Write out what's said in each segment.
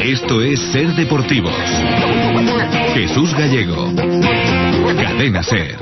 Esto es Ser Deportivos. Jesús Gallego. Cadena Ser.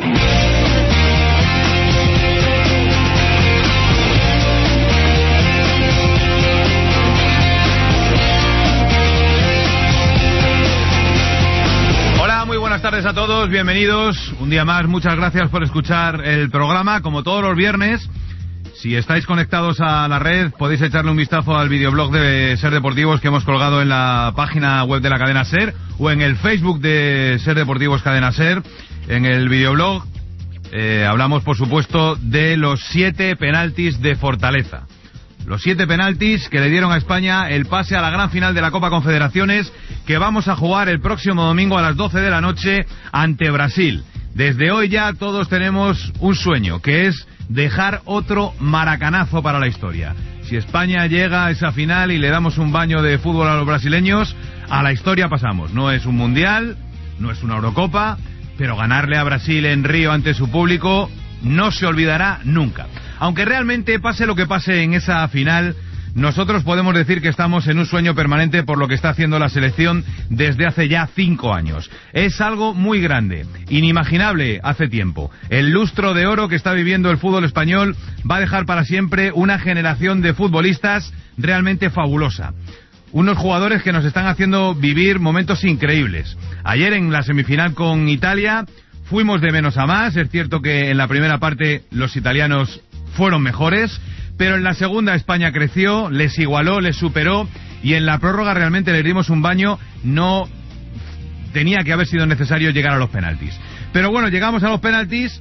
Buenas tardes a todos, bienvenidos un día más, muchas gracias por escuchar el programa, como todos los viernes. Si estáis conectados a la red, podéis echarle un vistazo al videoblog de Ser Deportivos que hemos colgado en la página web de la cadena Ser o en el Facebook de Ser Deportivos Cadena Ser. En el videoblog hablamos, por supuesto, de los 7 penaltis de Fortaleza. Los 7 penaltis que le dieron a España el pase a la gran final de la Copa Confederaciones, que vamos a jugar el próximo domingo a las 12 de la noche ante Brasil. Desde hoy ya todos tenemos un sueño, que es dejar otro maracanazo para la historia. Si España llega a esa final y le damos un baño de fútbol a los brasileños, a la historia pasamos. No es un mundial, no es una Eurocopa, pero ganarle a Brasil en Río ante su público no se olvidará nunca. Aunque realmente pase lo que pase en esa final, nosotros podemos decir que estamos en un sueño permanente por lo que está haciendo la selección desde hace ya 5 años. Es algo muy grande, inimaginable hace tiempo. El lustro de oro que está viviendo el fútbol español va a dejar para siempre una generación de futbolistas realmente fabulosa. Unos jugadores que nos están haciendo vivir momentos increíbles. Ayer en la semifinal con Italia fuimos de menos a más. Es cierto que en la primera parte los italianos fueron mejores, pero en la segunda España creció, les igualó, les superó, y en la prórroga realmente les dimos un baño. No tenía que haber sido necesario llegar a los penaltis. Pero bueno, llegamos a los penaltis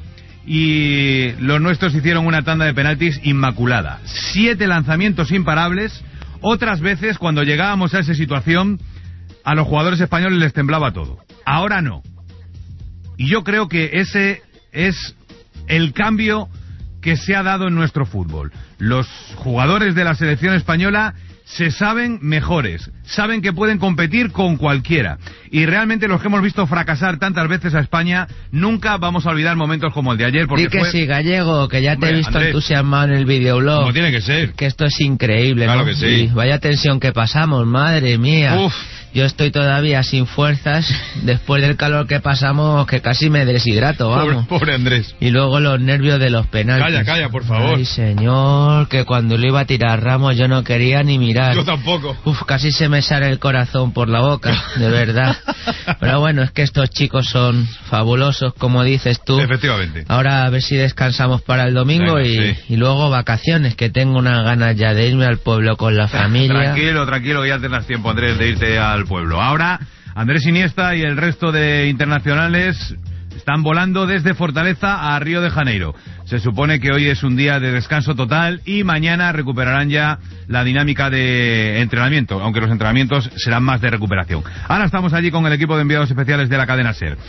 y los nuestros hicieron una tanda de penaltis inmaculada. 7 lanzamientos imparables. Otras veces, cuando llegábamos a esa situación, a los jugadores españoles les temblaba todo. Ahora no. Y yo creo que ese es el cambio que se ha dado en nuestro fútbol. Los jugadores de la selección española se saben mejores, saben que pueden competir con cualquiera, y realmente los que hemos visto fracasar tantas veces a España, nunca vamos a olvidar momentos como el de ayer, porque que sí, Gallego, que ya te he visto Andrés, entusiasmado en el videoblog. Como tiene que ser. Que esto es increíble, claro, ¿no? Que sí. Y vaya tensión que pasamos, madre mía. Uf. Yo estoy todavía sin fuerzas después del calor que pasamos, que casi me deshidrato, vamos. Pobre Andrés. Y luego los nervios de los penaltis. Calla, por favor. Ay, señor, que cuando lo iba a tirar Ramos yo no quería ni mirar. Yo tampoco. Uf, casi se me sale el corazón por la boca, de verdad. Pero bueno, es que estos chicos son fabulosos, como dices tú. Efectivamente. Ahora a ver si descansamos para el domingo. Venga, sí. Y luego vacaciones, que tengo unas ganas ya de irme al pueblo con la familia. Tranquilo, que ya tendrás tiempo, Andrés, de irte al pueblo. Ahora, Andrés Iniesta y el resto de internacionales están volando desde Fortaleza a Río de Janeiro. Se supone que hoy es un día de descanso total y mañana recuperarán ya la dinámica de entrenamiento, aunque los entrenamientos serán más de recuperación. Ahora estamos allí con el equipo de enviados especiales de la cadena SER.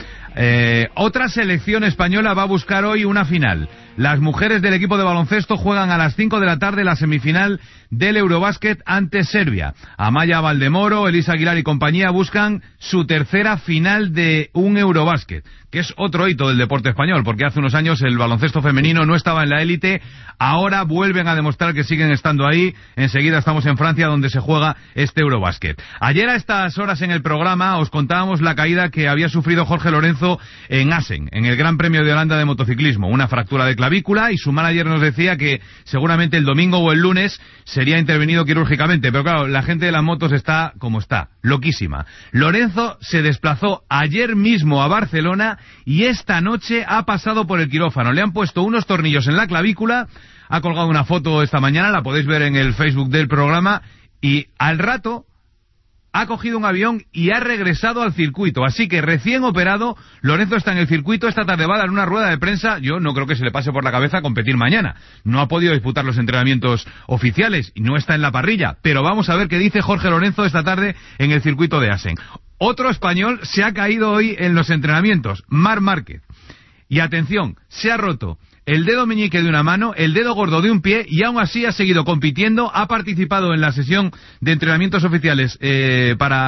Otra selección española va a buscar hoy una final. Las mujeres del equipo de baloncesto juegan a las 5 de la tarde la semifinal del Eurobásquet ante Serbia. Amaya Valdemoro, Elisa Aguilar y compañía buscan su tercera final de un Eurobásquet, que es otro hito del deporte español, porque hace unos años el baloncesto femenino no estaba en la élite. Ahora vuelven a demostrar que siguen estando ahí. Enseguida estamos en Francia, donde se juega este Eurobásquet. Ayer a estas horas en el programa os contábamos la caída que había sufrido Jorge Lorenzo en Assen, en el Gran Premio de Holanda de motociclismo. Una fractura de clavícula, y su manager nos decía que seguramente el domingo o el lunes sería intervenido quirúrgicamente. Pero claro, la gente de las motos está como está, loquísima. Lorenzo se desplazó ayer mismo a Barcelona y esta noche ha pasado por el quirófano. Le han puesto unos tornillos en la clavícula. Ha colgado una foto esta mañana, la podéis ver en el Facebook del programa, y al rato ha cogido un avión y ha regresado al circuito. Así que recién operado, Lorenzo está en el circuito. Esta tarde va a dar una rueda de prensa. Yo no creo que se le pase por la cabeza competir mañana. No ha podido disputar los entrenamientos oficiales y no está en la parrilla. Pero vamos a ver qué dice Jorge Lorenzo esta tarde en el circuito de Assen. Otro español se ha caído hoy en los entrenamientos, Marc Márquez. Y atención, se ha roto el dedo meñique de una mano, el dedo gordo de un pie, y aún así ha seguido compitiendo. Ha participado en la sesión de entrenamientos oficiales para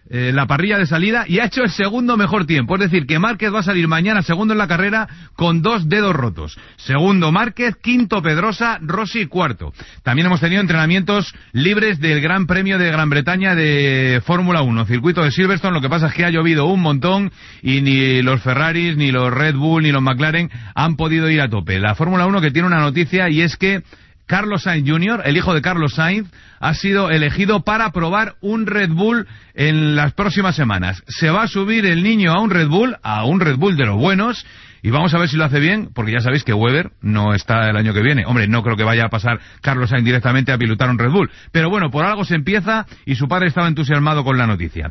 la parrilla de salida y ha hecho el segundo mejor tiempo. Es decir, que Márquez va a salir mañana segundo en la carrera con 2 dedos rotos. Segundo Márquez, quinto Pedrosa, Rossi cuarto. También hemos tenido entrenamientos libres del Gran Premio de Gran Bretaña de Fórmula 1, circuito de Silverstone. Lo que pasa es que ha llovido un montón y ni los Ferraris, ni los Red Bull, ni los McLaren han podido ir a tope. La Fórmula 1 que tiene una noticia y es que Carlos Sainz Jr., el hijo de Carlos Sainz, ha sido elegido para probar un Red Bull en las próximas semanas. Se va a subir el niño a un Red Bull de los buenos, y vamos a ver si lo hace bien, porque ya sabéis que Webber no está el año que viene. Hombre, no creo que vaya a pasar Carlos Sainz directamente a pilotar un Red Bull. Pero bueno, por algo se empieza, y su padre estaba entusiasmado con la noticia.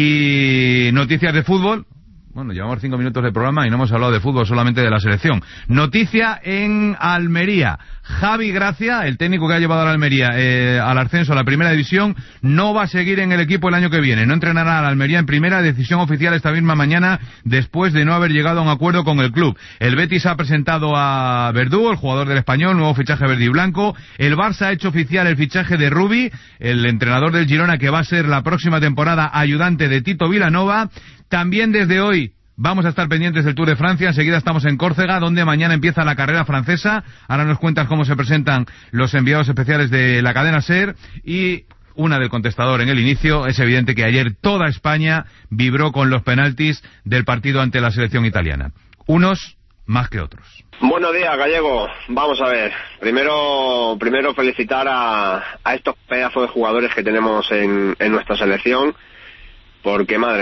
Y noticias de fútbol. Bueno, llevamos 5 minutos de programa y no hemos hablado de fútbol, solamente de la selección. Noticia en Almería. Javi Gracia, el técnico que ha llevado a la Almería al ascenso a la primera división, no va a seguir en el equipo el año que viene. No entrenará a la Almería en primera, decisión oficial esta misma mañana, después de no haber llegado a un acuerdo con el club. El Betis ha presentado a Verdú, el jugador del Español, nuevo fichaje verde y blanco. El Barça ha hecho oficial el fichaje de Rubi, el entrenador del Girona, que va a ser la próxima temporada ayudante de Tito Vilanova. También desde hoy vamos a estar pendientes del Tour de Francia. Enseguida estamos en Córcega, donde mañana empieza la carrera francesa. Ahora nos cuentas cómo se presentan los enviados especiales de la cadena SER. Y una del contestador en el inicio. Es evidente que ayer toda España vibró con los penaltis del partido ante la selección italiana. Unos más que otros. Buenos días, Gallego. Vamos a ver. Primero felicitar a estos pedazos de jugadores que tenemos en nuestra selección, porque madre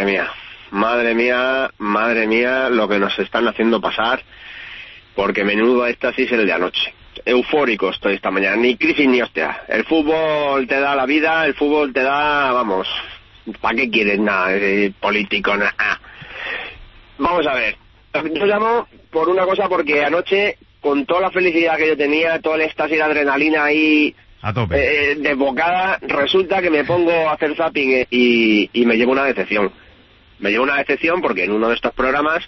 mía, lo que nos están haciendo pasar, porque menudo éxtasis el de anoche. Eufórico estoy esta mañana, ni crisis ni hostia. El fútbol te da la vida, el fútbol te da, vamos, ¿para qué quieres nada? Político, nada. Vamos a ver, yo llamo por una cosa, porque anoche, con toda la felicidad que yo tenía, todo el éxtasis y la adrenalina ahí a tope, desbocada, resulta que me pongo a hacer zapping y me llevo una decepción. Me llevo una decepción porque en uno de estos programas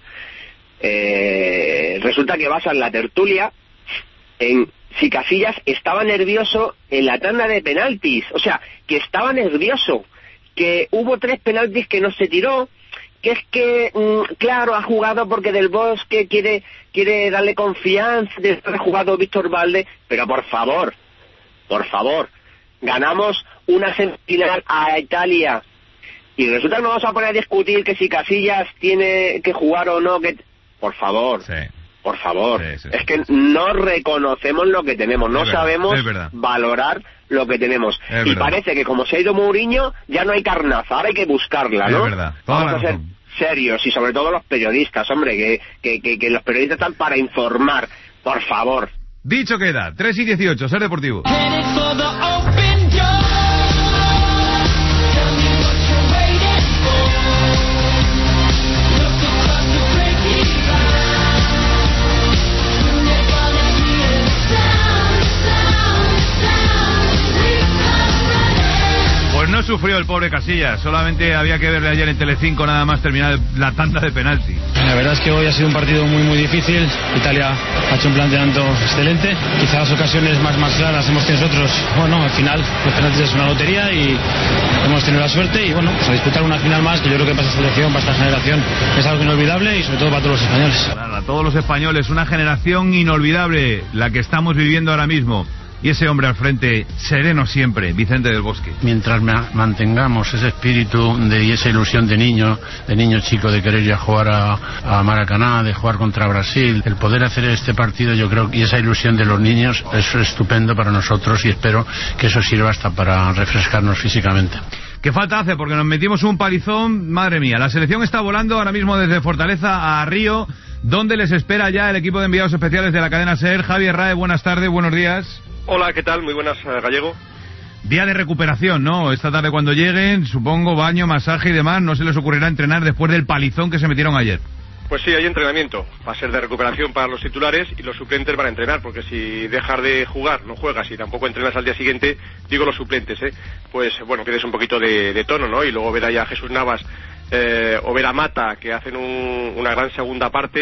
resulta que basan la tertulia en si Casillas estaba nervioso en la tanda de penaltis. O sea, que estaba nervioso, que hubo 3 penaltis que no se tiró, que es que, claro, ha jugado porque Del Bosque quiere darle confianza de haber jugado Víctor Valde. Pero por favor, ganamos una semifinal a Italia y resulta que nos vamos a poner a discutir que si Casillas tiene que jugar o no, que por favor, sí. Por favor, sí. Es que no reconocemos lo que tenemos, no sabemos valorar lo que tenemos. Y parece que como se ha ido Mourinho, ya no hay carnaza, ahora hay que buscarla, ¿no? Es verdad. Vamos a ser serios, y sobre todo los periodistas, hombre, que los periodistas están para informar, por favor. Dicho queda, 3:18, Ser Deportivo. No sufrió el pobre Casillas, solamente había que verle ayer en Telecinco nada más terminar la tanda de penalti. La verdad es que hoy ha sido un partido muy difícil. Italia ha hecho un planteamiento excelente. Quizás las ocasiones más claras hemos tenido nosotros. Bueno, al final los penaltis es una lotería y hemos tenido la suerte y bueno, pues a disputar una final más, que yo creo que para esta selección, para esta generación, es algo inolvidable y sobre todo para todos los españoles. Para todos los españoles, una generación inolvidable la que estamos viviendo ahora mismo. Y ese hombre al frente, sereno siempre, Vicente del Bosque. Mientras mantengamos ese espíritu y esa ilusión de niño chico, de querer ir a jugar a Maracaná, de jugar contra Brasil, el poder hacer este partido, yo creo, y esa ilusión de los niños, es estupendo para nosotros y espero que eso sirva hasta para refrescarnos físicamente. ¿Qué falta hace? Porque nos metimos un palizón, madre mía. La selección está volando ahora mismo desde Fortaleza a Río, donde les espera ya el equipo de enviados especiales de la cadena SER. Javier Rae, buenas tardes, buenos días. Hola, ¿qué tal? Muy buenas, Gallego. Día de recuperación, ¿no? Esta tarde cuando lleguen, supongo, baño, masaje y demás, no se les ocurrirá entrenar después del palizón que se metieron ayer. Pues sí, hay entrenamiento. Va a ser de recuperación para los titulares y los suplentes van a entrenar, porque si dejas de jugar, no juegas y tampoco entrenas al día siguiente, digo los suplentes, pues bueno, tienes un poquito de tono, ¿no? Y luego ver allá a Jesús Navas o ver a Mata, que hacen una gran segunda parte,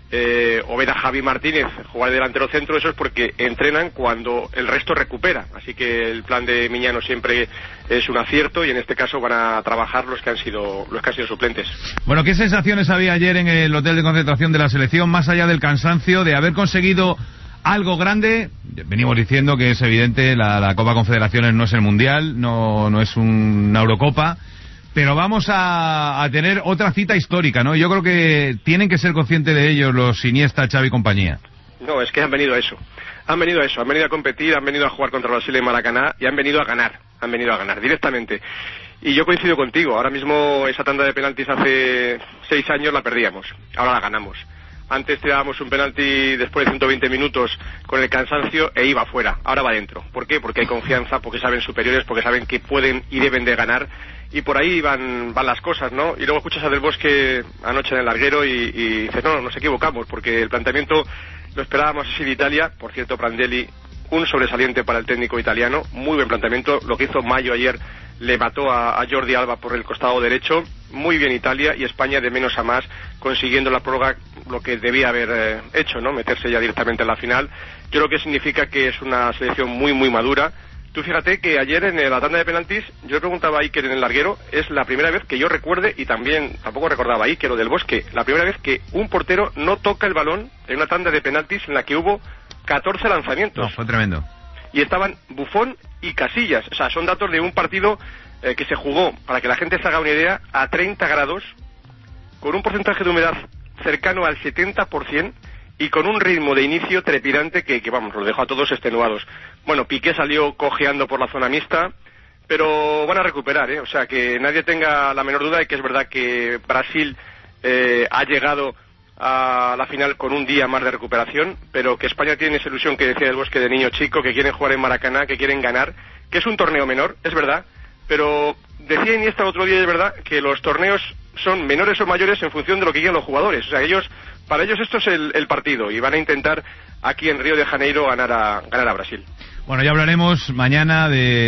o ver a Javi Martínez jugar de delantero centro, eso es porque entrenan cuando el resto recupera. Así que el plan de Miñano siempre es un acierto, y en este caso van a trabajar los que han sido suplentes. Bueno, ¿qué sensaciones había ayer en el hotel de concentración de la selección, más allá del cansancio de haber conseguido algo grande? Venimos diciendo que es evidente, la Copa Confederaciones no es el Mundial, no es una Eurocopa, pero vamos a tener otra cita histórica, ¿no? Yo creo que tienen que ser conscientes de ellos los Iniesta, Xavi y compañía. No, es que han venido a eso. Han venido a competir, han venido a jugar contra Brasil en Maracaná y han venido a ganar directamente. Y yo coincido contigo, ahora mismo esa tanda de penaltis hace 6 años la perdíamos, ahora la ganamos. Antes tirábamos un penalti después de 120 minutos con el cansancio e iba fuera, ahora va dentro. ¿Por qué? Porque hay confianza, porque saben superiores, porque saben que pueden y deben de ganar, y por ahí van las cosas, ¿no? Y luego escuchas a Del Bosque anoche en el larguero y dices, no, nos equivocamos, porque el planteamiento lo esperábamos así de Italia. Por cierto, Prandelli, un sobresaliente para el técnico italiano, muy buen planteamiento. Lo que hizo Mayo ayer le mató a Jordi Alba por el costado derecho. Muy bien Italia, y España de menos a más, consiguiendo la prórroga, lo que debía haber hecho, ¿no? Meterse ya directamente en la final. Yo creo que significa que es una selección muy muy madura. Tú fíjate que ayer en la tanda de penaltis, yo le preguntaba a Iker en el larguero, es la primera vez que yo recuerde, y también tampoco recordaba a Iker o Del Bosque, la primera vez que un portero no toca el balón en una tanda de penaltis en la que hubo 14 lanzamientos. No, fue tremendo. Y estaban Buffon y Casillas. O sea, son datos de un partido que se jugó, para que la gente se haga una idea, a 30 grados, con un porcentaje de humedad cercano al 70%, y con un ritmo de inicio trepidante que vamos, los dejó a todos extenuados. Bueno, Piqué salió cojeando por la zona mixta, pero van a recuperar, O sea, que nadie tenga la menor duda de que es verdad que Brasil ha llegado a la final con un día más de recuperación, pero que España tiene esa ilusión que decía Del Bosque de niño chico, que quieren jugar en Maracaná, que quieren ganar, que es un torneo menor, es verdad, pero decía Iniesta el otro día, es verdad, que los torneos son menores o mayores en función de lo que quieran los jugadores. O sea, para ellos esto es el partido, y van a intentar aquí en Río de Janeiro ganar a Brasil. Bueno, ya hablaremos mañana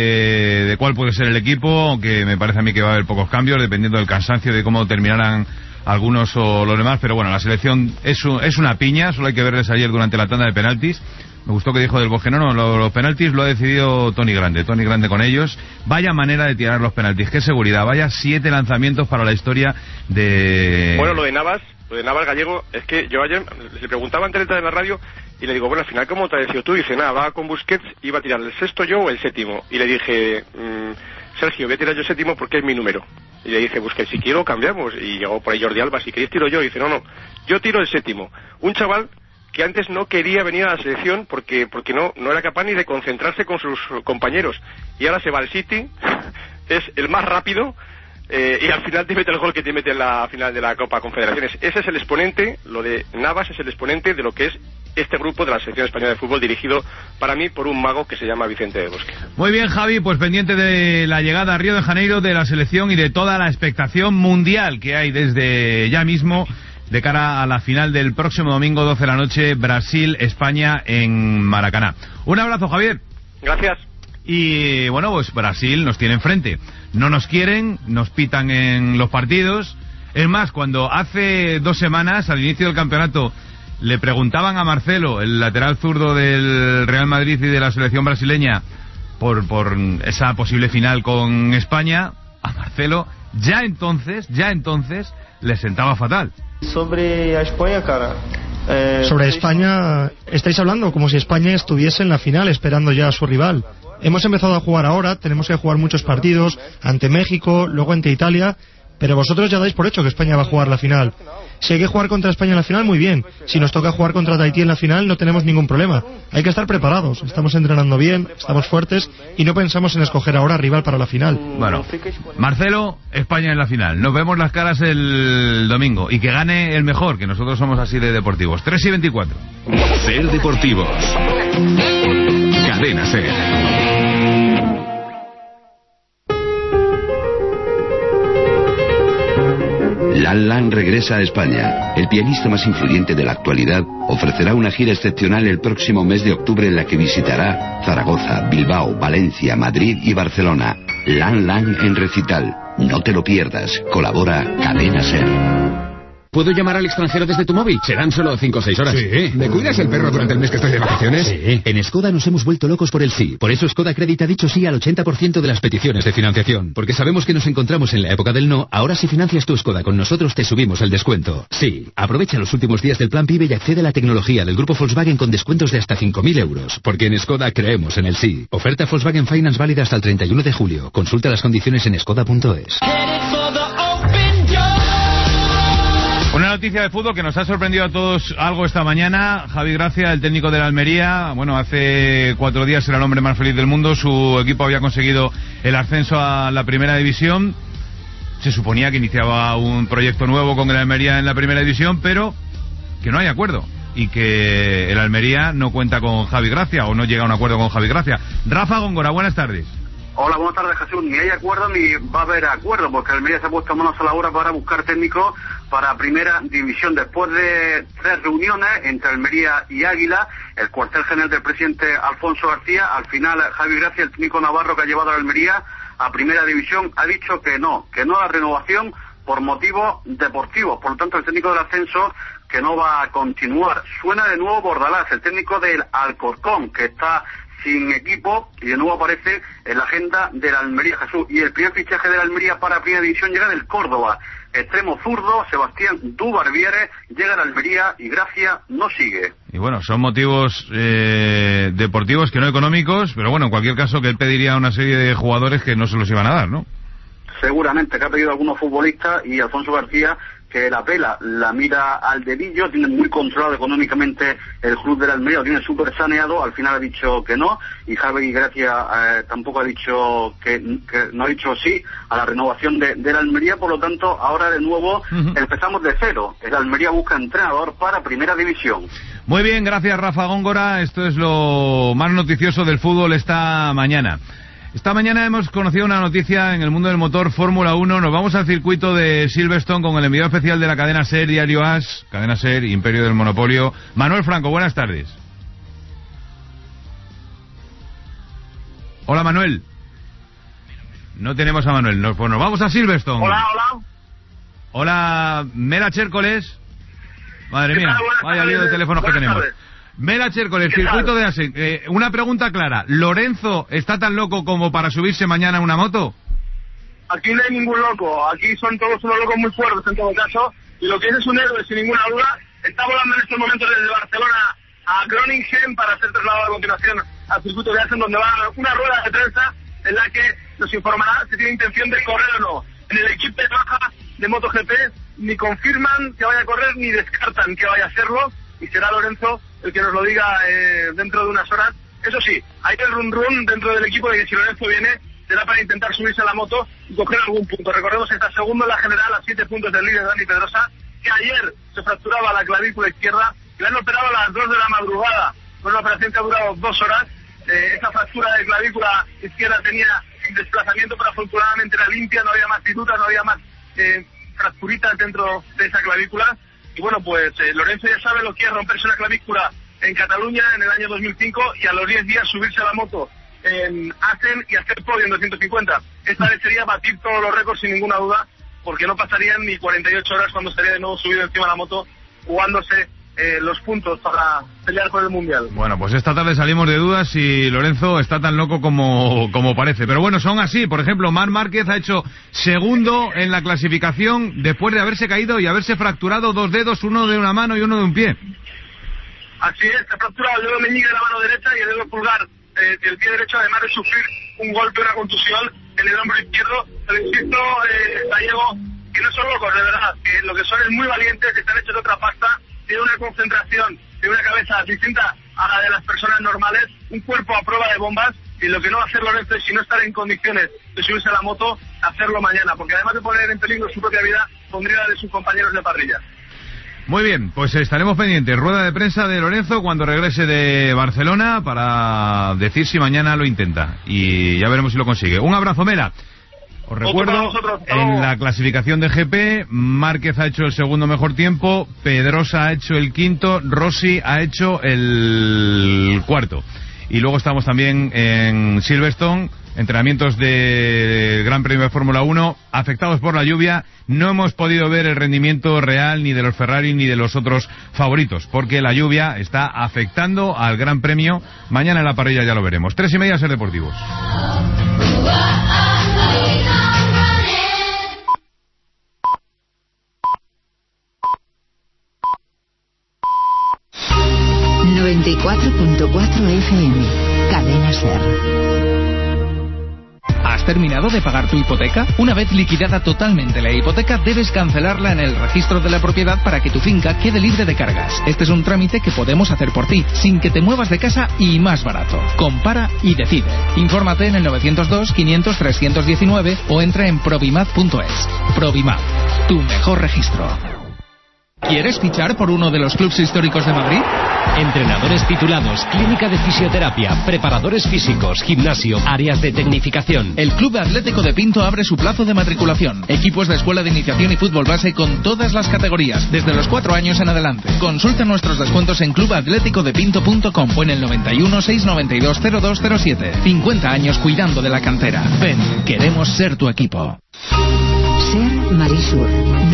de cuál puede ser el equipo, aunque me parece a mí que va a haber pocos cambios, dependiendo del cansancio, de cómo terminarán algunos o los demás. Pero bueno, la selección es una piña, solo hay que verles ayer durante la tanda de penaltis. Me gustó que dijo Del Bosque, no, los penaltis lo ha decidido Tony Grande con ellos. Vaya manera de tirar los penaltis, qué seguridad, vaya 7 lanzamientos para la historia de... Bueno, lo de Navas Gallego, es que yo ayer le preguntaba en la radio, y le digo, bueno, al final, ¿cómo te has decidido tú? Dice, nada, va con Busquets, iba a tirar el sexto yo o el séptimo. Y le dije, Sergio, voy a tirar yo el séptimo porque es mi número. Y le dice Busquets, si quiero cambiamos. Y llegó por ahí Jordi Alba, si queréis tiro yo. Y dice, no, yo tiro el séptimo. Un chaval que antes no quería venir a la selección porque no era capaz ni de concentrarse con sus compañeros, y ahora se va al City, es el más rápido, y al final te mete el gol que te mete en la final de la Copa Confederaciones. Ese es el exponente, lo de Navas es el exponente de lo que es este grupo de la selección española de fútbol, dirigido para mí por un mago que se llama Vicente Del Bosque. Muy bien, Javi, pues pendiente de la llegada a Río de Janeiro de la selección y de toda la expectación mundial que hay desde ya mismo de cara a la final del próximo domingo, 12 de la noche, Brasil-España en Maracaná. Un abrazo, Javier. Gracias. Y bueno, pues Brasil nos tiene enfrente. No nos quieren, nos pitan en los partidos. Es más, cuando hace 2 semanas, al inicio del campeonato, le preguntaban a Marcelo, el lateral zurdo del Real Madrid y de la selección brasileña, por esa posible final con España, a Marcelo ya entonces le sentaba fatal. Sobre España, cara. Sobre España, estáis hablando como si España estuviese en la final esperando ya a su rival. Hemos empezado a jugar ahora, tenemos que jugar muchos partidos ante México, luego ante Italia, pero vosotros ya dais por hecho que España va a jugar la final. Si hay que jugar contra España en la final, muy bien. Si nos toca jugar contra Tahití en la final, no tenemos ningún problema. Hay que estar preparados, estamos entrenando bien, estamos fuertes y no pensamos en escoger ahora rival para la final. Bueno, Marcelo, España en la final. Nos vemos las caras el domingo, y que gane el mejor, que nosotros somos así de deportivos. 3:24. Ser Deportivos. Cadena Ser. Lan Lan regresa a España. El pianista más influyente de la actualidad ofrecerá una gira excepcional el próximo mes de octubre, en la que visitará Zaragoza, Bilbao, Valencia, Madrid y Barcelona. Lan Lan en recital. No te lo pierdas. Colabora Cadena Ser. ¿Puedo llamar al extranjero desde tu móvil? Serán solo 5 o 6 horas. Sí. ¿Me cuidas el perro durante el mes que estoy de vacaciones? Sí. En Skoda nos hemos vuelto locos por el sí. Por eso Skoda Credit ha dicho sí al 80% de las peticiones de financiación. Porque sabemos que nos encontramos en la época del no. Ahora si financias tu Skoda con nosotros te subimos el descuento. Sí. Aprovecha los últimos días del plan PIB y accede a la tecnología del grupo Volkswagen con descuentos de hasta 5.000 euros. Porque en Skoda creemos en el sí. Oferta Volkswagen Finance válida hasta el 31 de julio. Consulta las condiciones en skoda.es. Una noticia de fútbol que nos ha sorprendido a todos algo esta mañana. Javi Gracia, el técnico de la Almería, bueno, hace 4 días era el hombre más feliz del mundo. Su equipo había conseguido el ascenso a la primera división. Se suponía que iniciaba un proyecto nuevo con el Almería en la primera división, pero que no hay acuerdo y que el Almería no cuenta con Javi Gracia o no llega a un acuerdo con Javi Gracia. Rafa Góngora, buenas tardes. Hola, buenas tardes, Jesús. Ni hay acuerdo ni va a haber acuerdo, porque Almería se ha puesto manos a la obra para buscar técnico para primera división. Después de 3 reuniones entre Almería y Águila, el cuartel general del presidente Alfonso García, al final Javi Gracia, el técnico navarro que ha llevado a Almería a primera división, ha dicho que no a la renovación por motivos deportivos. Por lo tanto, el técnico del ascenso que no va a continuar. Suena de nuevo Bordalás, el técnico del Alcorcón, que está sin equipo y de nuevo aparece en la agenda de la Almería, Jesús. Y el primer fichaje de la Almería para primera división llega del Córdoba. Extremo zurdo, Sebastián Dubarbiere, llega a la Almería y Gracia no sigue. Y bueno, son motivos deportivos que no económicos, pero bueno, en cualquier caso que él pediría a una serie de jugadores que no se los iban a dar, ¿no? Seguramente que ha pedido a algunos futbolistas y Alfonso García, que la pela la mira al dedillo, tiene muy controlado económicamente el club de la Almería, lo tiene súper saneado, al final ha dicho que no, y Javi Gracia tampoco ha dicho que no ha dicho sí a la renovación de la Almería. Por lo tanto, ahora de nuevo empezamos de cero. El Almería busca entrenador para primera división. Muy bien, gracias Rafa Góngora. Esto es lo más noticioso del fútbol esta mañana. Esta mañana hemos conocido una noticia en el mundo del motor Fórmula 1. Nos vamos al circuito de Silverstone con el enviado especial de la cadena SER, Diario As, cadena SER, Imperio del Monopolio. Manuel Franco, buenas tardes. Hola, Manuel. No tenemos a Manuel. Pues nos vamos a Silverstone. Hola. Hola, Mela Chércoles. Madre mía, vaya lío de teléfonos que tenemos. Mela Chércoles, circuito de Asen. Una pregunta clara. ¿Lorenzo está tan loco como para subirse mañana a una moto? Aquí no hay ningún loco. Aquí son todos unos locos muy fuertes en todo caso. Y lo que es un héroe, sin ninguna duda. Está volando en estos momentos desde Barcelona a Groningen para ser trasladado a continuación al circuito de Asen, donde va una rueda de prensa en la que nos informará si tiene intención de correr o no. En el equipo de baja de MotoGP ni confirman que vaya a correr ni descartan que vaya a hacerlo. Y será Lorenzo el que nos lo diga dentro de unas horas. Eso sí, hay el run dentro del equipo de que si Lorenzo viene será para intentar subirse a la moto y coger algún punto. Recordemos que está segundo en la general a 7 puntos del líder Dani Pedrosa, que ayer se fracturaba la clavícula izquierda y le han operado a las 2 de la madrugada con una operación que ha durado 2 horas. Esa fractura de clavícula izquierda tenía un desplazamiento, pero afortunadamente era limpia, no había más pitutas, no había más fracturitas dentro de esa clavícula. Y bueno, pues Lorenzo ya sabe lo que es romperse una clavícula en Cataluña en el año 2005 y a los 10 días subirse a la moto en Asen y hacer podio en 250. Esta vez sería batir todos los récords sin ninguna duda, porque no pasarían ni 48 horas cuando estaría de nuevo subido encima de la moto jugándose los puntos para pelear por el Mundial. Bueno, pues esta tarde salimos de dudas si Lorenzo está tan loco como parece. Pero bueno, son así. Por ejemplo, Marc Márquez ha hecho segundo en la clasificación después de haberse caído y haberse fracturado 2 dedos, uno de una mano y uno de un pie. Así es, se ha fracturado el dedo meñique de la mano derecha y el dedo pulgar del pie derecho, además de sufrir un golpe, una contusión en el hombro izquierdo. Pero insisto, Gallego, que no son locos, de verdad, que lo que son es muy valientes, que están hechos de otra pasta. Tiene una concentración, tiene una cabeza distinta a la de las personas normales, un cuerpo a prueba de bombas, y lo que no va a hacer Lorenzo es, si no estar en condiciones de subirse a la moto, hacerlo mañana, porque además de poner en peligro su propia vida, pondría la de sus compañeros de parrilla. Muy bien, pues estaremos pendientes. Rueda de prensa de Lorenzo cuando regrese de Barcelona para decir si mañana lo intenta, y ya veremos si lo consigue. Un abrazo, Mela. Os recuerdo, en la clasificación de GP, Márquez ha hecho el segundo mejor tiempo, Pedrosa ha hecho el quinto, Rossi ha hecho el cuarto. Y luego estamos también en Silverstone, entrenamientos del Gran Premio de Fórmula 1 afectados por la lluvia. No hemos podido ver el rendimiento real ni de los Ferrari ni de los otros favoritos, porque la lluvia está afectando al Gran Premio. Mañana en la parrilla ya lo veremos. 3:30, Ser Deportivos. FM, Cadena Ser. ¿Has terminado de pagar tu hipoteca? Una vez liquidada totalmente la hipoteca, debes cancelarla en el registro de la propiedad para que tu finca quede libre de cargas. Este es un trámite que podemos hacer por ti, sin que te muevas de casa y más barato. Compara y decide. Infórmate en el 902-500-319 o entra en provimad.es. Provimad, tu mejor registro. ¿Quieres fichar por uno de los clubes históricos de Madrid? Entrenadores titulados, clínica de fisioterapia, preparadores físicos, gimnasio, áreas de tecnificación. El Club Atlético de Pinto abre su plazo de matriculación. Equipos de escuela de iniciación y fútbol base con todas las categorías, desde los 4 años en adelante. Consulta nuestros descuentos en clubatleticodepinto.com o en el 91 692 0207. 50 años cuidando de la cantera. Ven, queremos ser tu equipo. Ser Marisur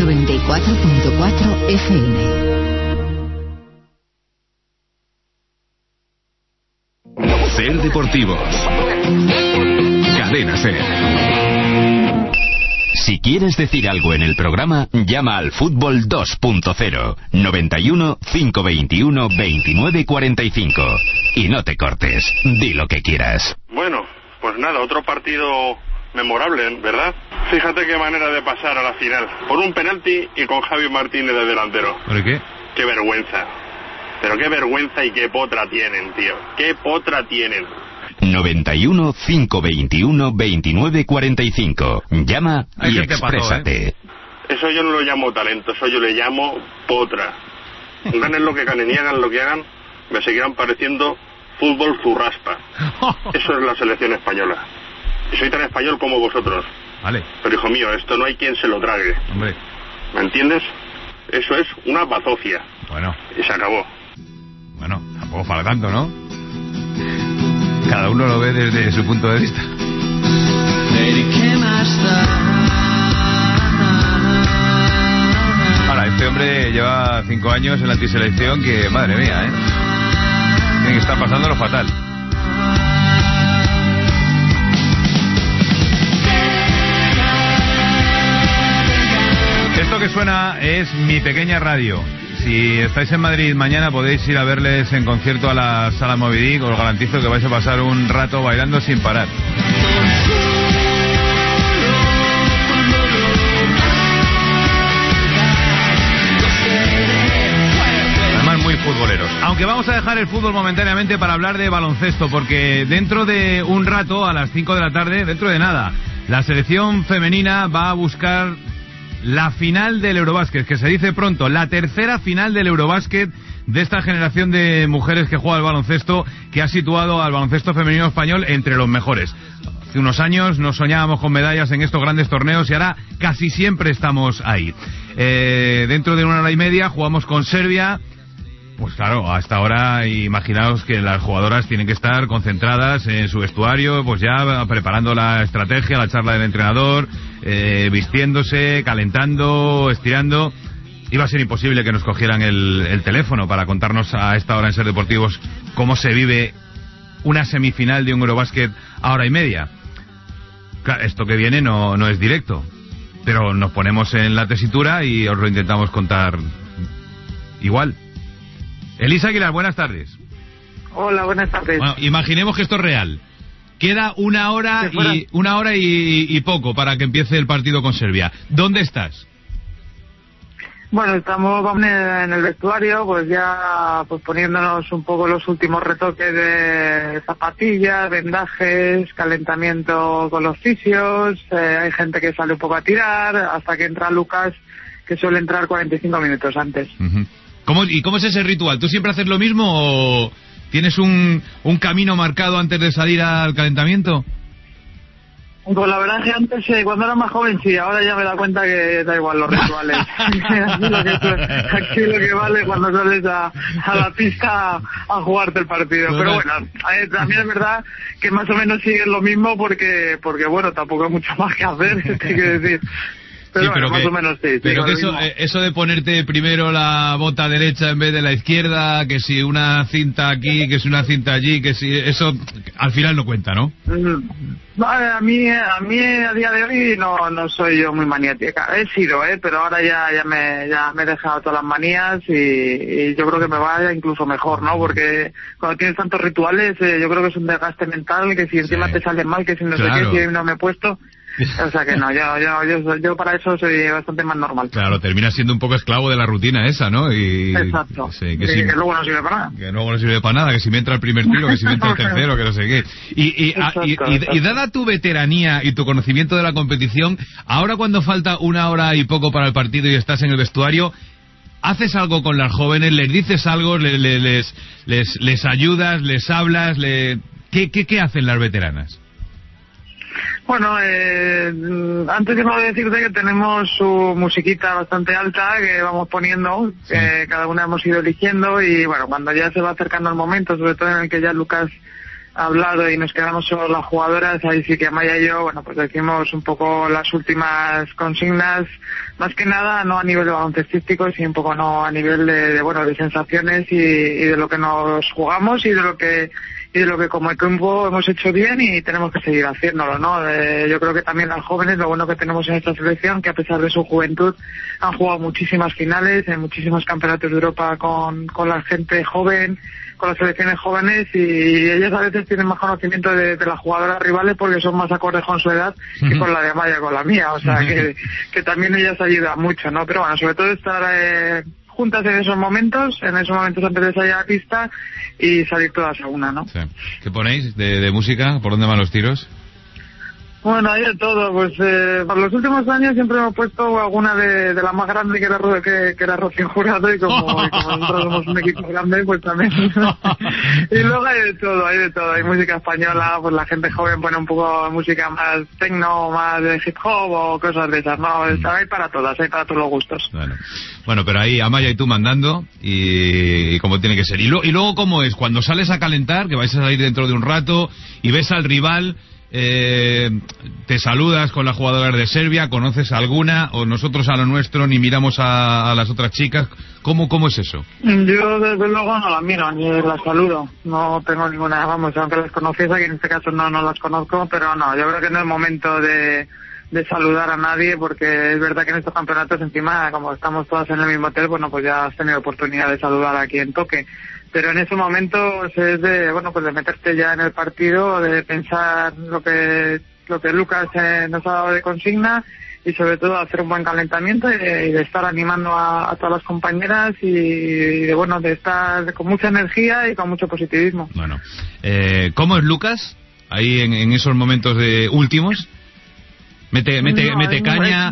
94.4 FM. Ser Deportivos. Cadena Ser. Si quieres decir algo en el programa, llama al Fútbol 2.0 91 521 29 45 y no te cortes. Di lo que quieras. Bueno, pues nada, otro partido memorable, ¿verdad? Fíjate qué manera de pasar a la final. Por un penalti y con Javi Martínez de delantero. ¿Por qué? Qué vergüenza. Pero qué vergüenza y qué potra tienen, tío. Qué potra tienen. 91 521 29 45. Llama y exprésate. Eso yo no lo llamo talento, eso yo le llamo potra. Ganen lo que ganen y hagan lo que hagan, me seguirán pareciendo fútbol zurraspa. Eso es la selección española. Y soy tan español como vosotros. Vale. Pero hijo mío, esto no hay quien se lo trague. Hombre. ¿Me entiendes? Eso es una bazofia. Bueno. Y se acabó. Bueno, tampoco para tanto, ¿no? Cada uno lo ve desde su punto de vista. Ahora, este hombre lleva 5 años en la antiselección que, madre mía, tiene que estar pasándolo fatal. Esto que suena es Mi Pequeña Radio. Si estáis en Madrid mañana podéis ir a verles en concierto a la Sala Moby Dick. Os garantizo que vais a pasar un rato bailando sin parar. Además muy futboleros. Aunque vamos a dejar el fútbol momentáneamente para hablar de baloncesto, porque dentro de un rato, a las 5 de la tarde, dentro de nada, la selección femenina va a buscar la final del Eurobásquet, que se dice pronto, la tercera final del Eurobásquet de esta generación de mujeres que juega al baloncesto, que ha situado al baloncesto femenino español entre los mejores. Hace unos años nos soñábamos con medallas en estos grandes torneos y ahora casi siempre estamos ahí. Dentro de 1 hora y media jugamos con Serbia. Pues claro, hasta ahora imaginaos que las jugadoras tienen que estar concentradas en su vestuario, pues ya preparando la estrategia, la charla del entrenador, vistiéndose, calentando, estirando. Iba a ser imposible que nos cogieran el teléfono para contarnos a esta hora en Ser Deportivos cómo se vive una semifinal de un Eurobásquet a hora y media. Claro, esto que viene no es directo, pero nos ponemos en la tesitura y os lo intentamos contar igual. Elisa Aguilar, buenas tardes. Hola, buenas tardes. Bueno, imaginemos que esto es real. Queda una hora y poco para que empiece el partido con Serbia. ¿Dónde estás? Bueno, estamos en el vestuario, pues ya pues poniéndonos un poco los últimos retoques de zapatillas, vendajes, calentamiento con los fisios. Hay gente que sale un poco a tirar hasta que entra Lucas, que suele entrar 45 minutos antes. Uh-huh. ¿Cómo es ese ritual? ¿Tú siempre haces lo mismo o tienes un camino marcado antes de salir al calentamiento? Pues la verdad es que antes, cuando era más joven, sí, ahora ya me da cuenta que da igual los rituales. Aquí lo que vale cuando sales a la pista a jugarte el partido. Pero bueno, también es verdad que más o menos sigue lo mismo porque bueno, tampoco hay mucho más que hacer, hay que decir. Pero, sí, bueno, más o menos sí. Pero que eso de ponerte primero la bota derecha en vez de la izquierda, que si una cinta aquí, que si una cinta allí, que si eso al final no cuenta, ¿no? A mí a día de hoy no soy yo muy maniática. He sido, pero ahora ya me he dejado todas las manías y yo creo que me va incluso mejor, ¿no? Porque cuando tienes tantos rituales, yo creo que es un desgaste mental, que si encima te sale mal, que si no sé qué, si no me he puesto. O sea que no, yo para eso soy bastante más normal. Claro, terminas siendo un poco esclavo de la rutina esa, ¿no? Exacto. Sí, que luego no sirve para nada. Que luego no sirve para nada, que si me entra el primer tiro, que si me entra el tercero, que no sé qué. Y dada tu veteranía y tu conocimiento de la competición, ahora cuando falta una hora y poco para el partido y estás en el vestuario, ¿haces algo con las jóvenes? ¿Les dices algo? ¿Les ayudas? ¿Les hablas? ¿Qué hacen las veteranas? Bueno, antes de decirte que tenemos su musiquita bastante alta que vamos poniendo, que cada una hemos ido eligiendo y bueno, cuando ya se va acercando el momento, sobre todo en el que ya Lucas ha hablado y nos quedamos solo las jugadoras, ahí sí que Amaya y yo, bueno, pues decimos un poco las últimas consignas, más que nada no a nivel baloncestístico, sino un poco no a nivel de sensaciones y de lo que nos jugamos y de lo que como equipo hemos hecho bien y tenemos que seguir haciéndolo, ¿no? Yo creo que también las jóvenes, lo bueno que tenemos en esta selección, que a pesar de su juventud han jugado muchísimas finales, en muchísimos campeonatos de Europa con la gente joven, con las selecciones jóvenes y ellas a veces tienen más conocimiento de las jugadoras rivales porque son más acordes con su edad que con la de Amaya, con la mía, o sea que también ellas ayudan mucho, ¿no? Pero bueno, sobre todo estar juntas en esos momentos antes de salir a la pista y salir todas a una, ¿no? Sí. ¿Qué ponéis de música? ¿Por dónde van los tiros? Bueno, hay de todo, pues por los últimos años siempre hemos puesto alguna de la más grande que era Rocío Jurado y como nosotros somos un equipo grande, pues también. Y luego hay de todo, hay música española, pues la gente joven pone un poco de música más techno, más de hip hop o cosas de esas, ¿no? Hay para todas, hay para todos los gustos. Bueno, pero ahí Amaya y tú mandando y como tiene que ser. Y luego ¿cómo es? Cuando sales a calentar, que vais a salir dentro de un rato y ves al rival, te saludas con las jugadoras de Serbia, ¿conoces alguna? ¿O nosotros a lo nuestro ni miramos a las otras chicas? ¿Cómo es eso? Yo desde luego no las miro, ni las saludo. No tengo ninguna, vamos, aunque las conociese, que en este caso no las conozco, pero no, yo creo que no es momento de saludar a nadie, porque es verdad que en estos campeonatos encima, como estamos todas en el mismo hotel, bueno, pues ya has tenido oportunidad de saludar a quien toque. Pero en ese momento es de meterte ya en el partido, de pensar lo que Lucas nos ha dado de consigna y sobre todo hacer un buen calentamiento y de estar animando a todas las compañeras y de estar con mucha energía y con mucho positivismo. Bueno, ¿cómo es Lucas ahí en esos momentos de últimos? Mete caña,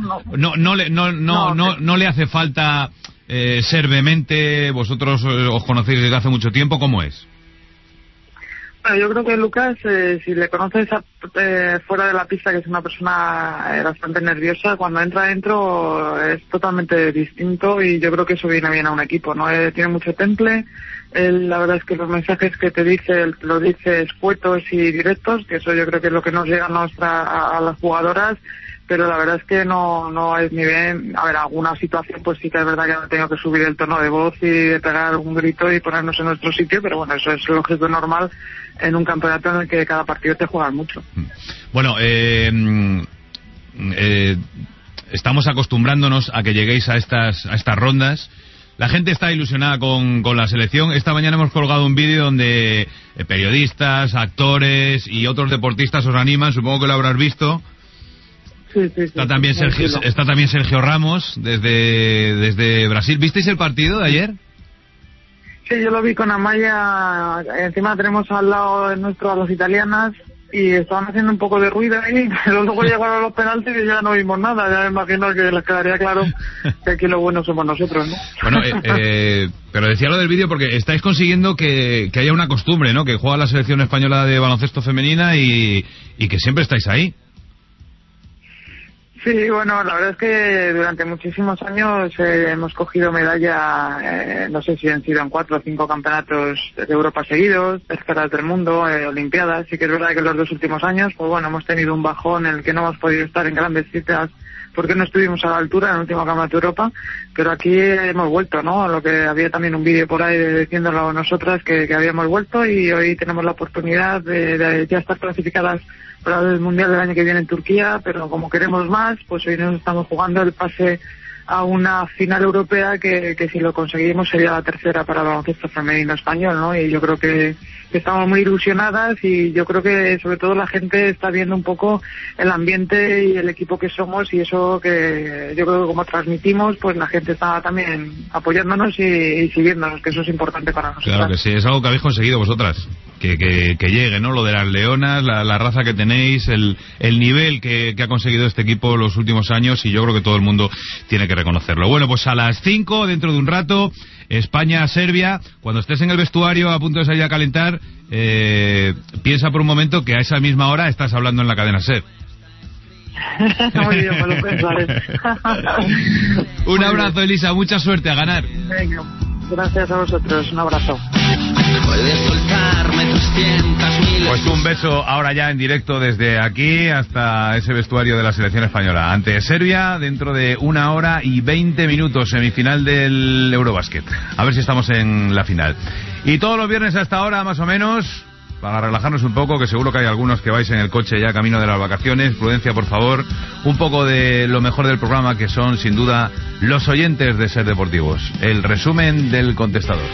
no le hace falta ser vehemente. Vosotros os conocéis desde hace mucho tiempo, ¿cómo es? Bueno, yo creo que Lucas, si le conoces fuera de la pista, que es una persona bastante nerviosa, cuando entra adentro es totalmente distinto y yo creo que eso viene bien a un equipo, ¿no? Tiene mucho temple. La verdad es que los mensajes que te dice, lo dice escuetos y directos, que eso yo creo que es lo que nos llega a las jugadoras, pero la verdad es que no es ni bien. A ver, alguna situación pues sí que es verdad que he tenido que subir el tono de voz y de pegar un grito y ponernos en nuestro sitio, pero bueno, eso es lo que es normal en un campeonato en el que cada partido te juegan mucho. Bueno, estamos acostumbrándonos a que lleguéis a estas rondas. La gente está ilusionada con la selección. Esta mañana hemos colgado un vídeo donde periodistas, actores y otros deportistas os animan. Supongo que lo habrás visto. Sí. Está también Sergio Ramos desde Brasil. ¿Visteis el partido de ayer? Sí, yo lo vi con Amaya. Encima tenemos al lado de nuestro a las italianas y estaban haciendo un poco de ruido ahí, pero luego llegaron los penaltis y ya no vimos nada. Ya me imagino que les quedaría claro que aquí lo bueno somos nosotros, ¿no? Bueno, pero decía lo del vídeo porque estáis consiguiendo que haya una costumbre, ¿no? Que juega la selección española de baloncesto femenina y que siempre estáis ahí. Sí, bueno, la verdad es que durante muchísimos años hemos cogido medalla, no sé si han sido en 4 o 5 campeonatos de Europa seguidos, terceras del mundo, olimpiadas. Sí que es verdad que en los 2 últimos años, pues bueno, hemos tenido un bajón en el que no hemos podido estar en grandes citas porque no estuvimos a la altura en el último campeonato de Europa, pero aquí hemos vuelto, ¿no? A lo que había también un vídeo por ahí diciéndolo nosotras que habíamos vuelto, y hoy tenemos la oportunidad de ya estar clasificadas para el Mundial del año que viene en Turquía, pero como queremos más, pues hoy nos estamos jugando el pase a una final europea que si lo conseguimos sería la tercera para el baloncesto femenino español, ¿no? Y yo creo que estamos muy ilusionadas, y yo creo que sobre todo la gente está viendo un poco el ambiente y el equipo que somos, y eso que yo creo que como transmitimos, pues la gente está también apoyándonos y siguiéndonos, que eso es importante para nosotros. Claro que sí, es algo que habéis conseguido vosotras, que llegue, ¿no? Lo de las leonas, la raza que tenéis, el nivel que ha conseguido este equipo los últimos años, y yo creo que todo el mundo tiene que reconocerlo. Bueno, pues a las 5, dentro de un rato, España-Serbia. Cuando estés en el vestuario a punto de salir a calentar, piensa por un momento que a esa misma hora estás hablando en la cadena SER. Muy bien, pues lo pensaré. Un abrazo, Elisa, mucha suerte, a ganar. Venga, gracias a vosotros, un abrazo. Puedes soltarme 300.000. Pues un beso ahora ya en directo desde aquí hasta ese vestuario de la selección española ante Serbia dentro de 1 hora y 20 minutos, semifinal del Eurobasket. A ver si estamos en la final. Y todos los viernes a esta hora más o menos, para relajarnos un poco, que seguro que hay algunos que vais en el coche ya camino de las vacaciones. Prudencia, por favor. Un poco de lo mejor del programa, que son sin duda los oyentes de Ser Deportivos. El resumen del contestador.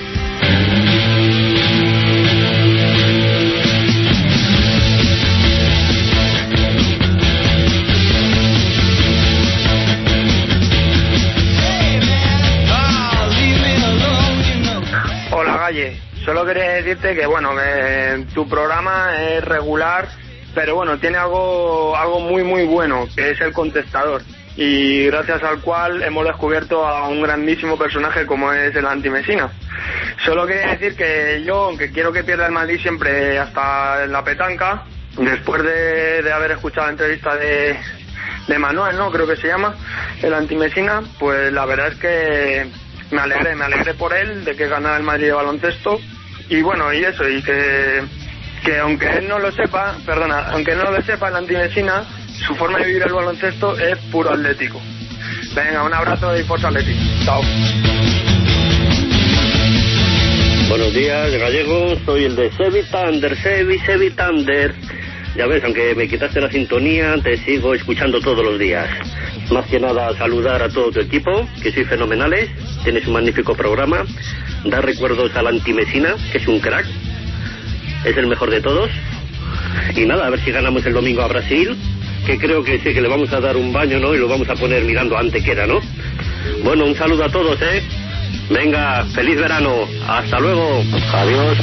Solo quería decirte que bueno, que tu programa es regular, pero bueno, tiene algo muy muy bueno, que es el contestador, y gracias al cual hemos descubierto a un grandísimo personaje como es el Anti-Messina. Solo quería decir que yo, aunque quiero que pierda el Madrid siempre hasta en la petanca, después de haber escuchado la entrevista de Manuel, ¿no? Creo que se llama, el Anti-Messina, pues la verdad es que me alegré por él de que ganara el Madrid de baloncesto, y bueno, y eso, y que aunque él no lo sepa, el Anti-Messina, su forma de vivir el baloncesto es puro atlético. Venga, un abrazo y Forza Atleti. Chao. Buenos días, Gallego, soy el de Sevi Thunder. Ya ves, aunque me quitaste la sintonía, te sigo escuchando todos los días. Más que nada, saludar a todo tu equipo, que sois fenomenales, tienes un magnífico programa. Dar recuerdos al Anti-Messina, que es un crack, es el mejor de todos. Y nada, a ver si ganamos el domingo a Brasil, que creo que sí, que le vamos a dar un baño, ¿no? Y lo vamos a poner mirando a Antequera, ¿no? Bueno, un saludo a todos, ¿eh? Venga, feliz verano, hasta luego, adiós.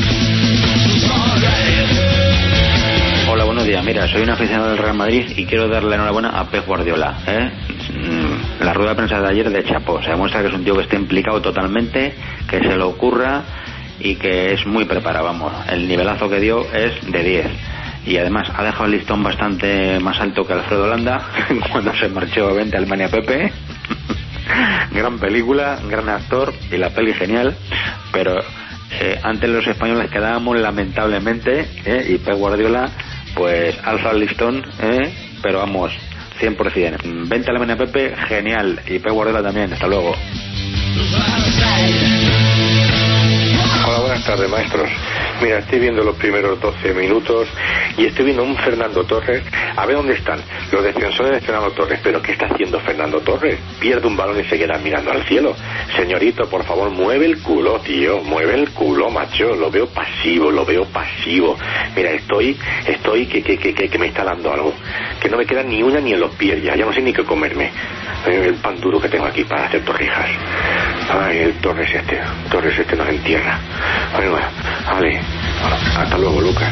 Hola, buenos días. Mira, soy un aficionado del Real Madrid y quiero darle la enhorabuena a Pep Guardiola, ¿eh? La rueda de prensa de ayer de chapó, se demuestra que es un tío que está implicado totalmente, que se lo ocurra y que es muy preparado, vamos. El nivelazo que dio es de 10. Y además ha dejado el listón bastante más alto que Alfredo Landa cuando se marchó 20 a Alemania Pepe. Gran película, gran actor y la peli genial, pero antes los españoles quedábamos lamentablemente, y Pep Guardiola pues alza el listón, pero vamos, 100%. 20 a Alemania Pepe, genial, y Pep Guardiola también. Hasta luego. Hola, buenas tardes, maestros. Mira, estoy viendo los primeros 12 minutos y estoy viendo un Fernando Torres. A ver dónde están los defensores de Fernando Torres. ¿Pero qué está haciendo Fernando Torres? Pierde un balón y se queda mirando al cielo. Señorito, por favor, mueve el culo, tío. Mueve el culo, macho. Lo veo pasivo. Mira, estoy que me está dando algo. Que no me queda ni una ni en los pies ya. Ya no sé ni qué comerme. El pan duro que tengo aquí para hacer torrijas. Ay, el Torres este nos entierra. Bueno, vale. Hasta luego, Lucas.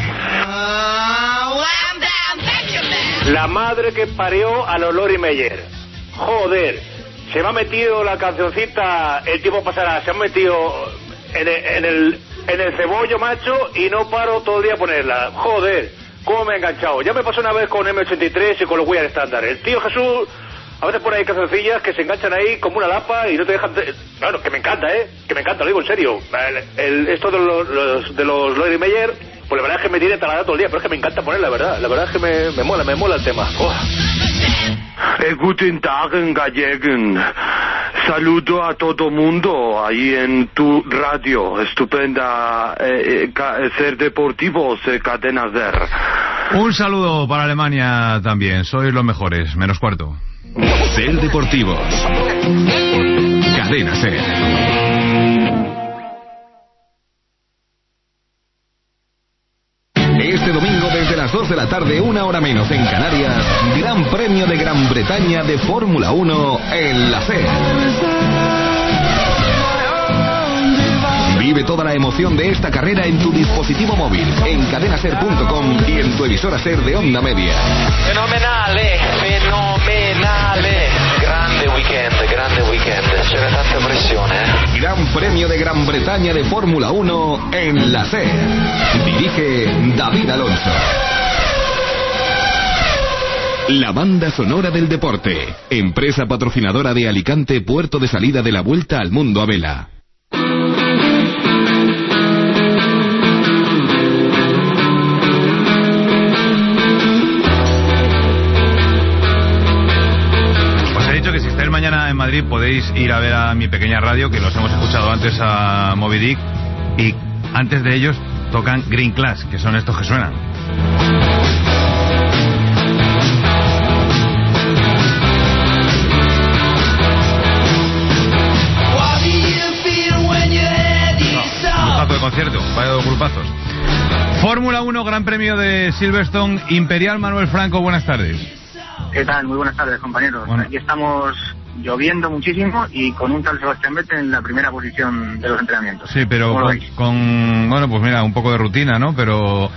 La madre que parió a los Lori Meyer. Joder, se me ha metido la cancioncita, el tiempo pasará, se me ha metido en el cebollo, macho, y no paro todo el día a ponerla. Joder, cómo me he enganchado. Ya me pasó una vez con M83 y con los Weird Standard. El tío Jesús A veces por ahí cancioncillas que se enganchan ahí como una lapa y no te dejan... Claro, que me encanta, que me encanta, lo digo en serio. Esto de los Lori Meyer, pues la verdad es que me tiene talada todo el día, pero es que me encanta ponerla, la verdad es que me mola el tema. Guten Tag, Gallegen. Saludo a todo mundo ahí en tu radio. Estupenda Ser Deportivos, Cadena Ser. Un saludo para Alemania también. Sois los mejores. Menos cuarto. Ser Deportivos. Cadena Ser. Este domingo desde las 2 de la tarde, 1 hora menos en Canarias, Gran Premio de Gran Bretaña de Fórmula 1 en la SER. Vive toda la emoción de esta carrera en tu dispositivo móvil, en cadenaser.com y en tu emisora SER de onda media. Fenomenale. Grande weekend, c'era tanta pressione. Gran Premio de Gran Bretaña de Fórmula 1 en la SER. Dirige David Alonso. La banda sonora del deporte, empresa patrocinadora de Alicante, puerto de salida de la Vuelta al Mundo a vela. Mañana en Madrid podéis ir a ver a Mi Pequeña Radio, que los hemos escuchado antes a Moby Dick, y antes de ellos tocan Green Class, que son estos que suenan. Grupazo de concierto, vaya dos grupazos. Fórmula 1, Gran Premio de Silverstone, Imperial. Manuel Franco, buenas tardes. ¿Qué tal? Muy buenas tardes, compañeros. Bueno. Aquí estamos lloviendo muchísimo y con un tal Sebastián Vettel en la primera posición de los entrenamientos. Sí, pero bueno, pues mira, un poco de rutina, ¿no? Pero